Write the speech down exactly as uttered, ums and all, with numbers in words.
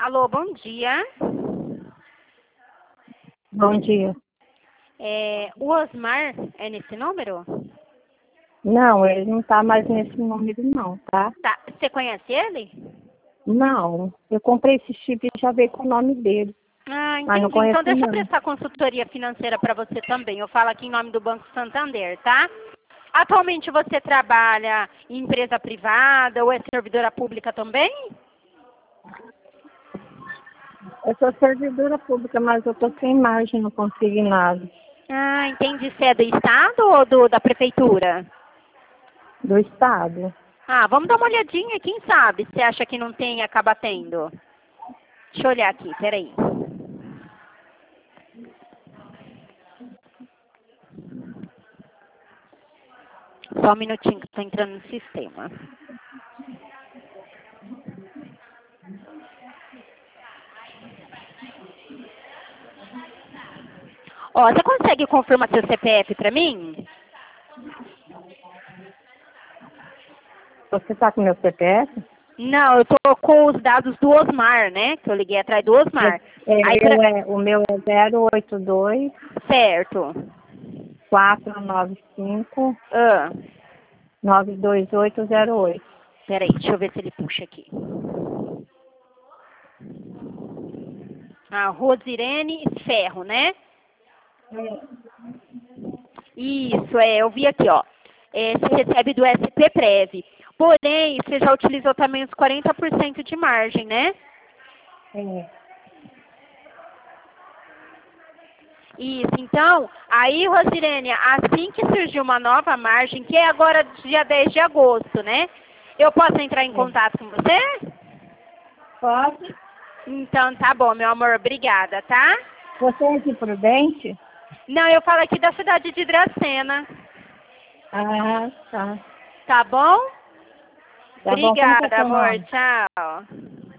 Alô, bom dia. Bom dia. É, o Osmar é nesse número? Não, ele não tá mais nesse número não, tá? Tá. Você conhece ele? Não, eu comprei esse chip e já veio com o nome dele. Ah, Mas não entendi. conheço Então deixa eu não. prestar consultoria financeira para você também. Eu falo aqui em nome do Banco Santander, tá? Atualmente você trabalha em empresa privada ou é servidora pública também? Eu sou servidora pública, mas eu tô sem margem no consignado Ah, entendi. Você é do Estado ou do, da Prefeitura? do Estado. Ah, vamos dar uma olhadinha, quem sabe? Você acha que não tem e acaba tendo? Deixa eu olhar aqui, peraí. Só um minutinho que eu tô entrando no sistema. Ó, você consegue confirmar seu C P F pra mim? Você tá com meu C P F? Não, eu tô com os dados do Osmar, né? Que eu liguei atrás do Eu, Osmar. é, Aí pra... eu é, o meu é zero oito dois, Certo. quatro nove cinco, Ah, nove dois oito zero oito. peraí, deixa eu ver se ele puxa aqui. Ah, Rosirene Ferro, né? Isso, é, eu vi aqui, ó. É, você recebe do S P Prev. Porém, você já utilizou também os quarenta por cento de margem, né? É. Isso, então, aí, Rosirene, assim que surgiu uma nova margem, que é agora dia dez de agosto, né? Eu posso entrar em É. contato com você? Pode? Então, tá bom, meu amor, obrigada, tá? Você é de Prudente? Não, eu falo aqui da cidade de Dracena, Ah, tá. tá bom? Tá bom, como que é Obrigada, seu amor, nome? tchau.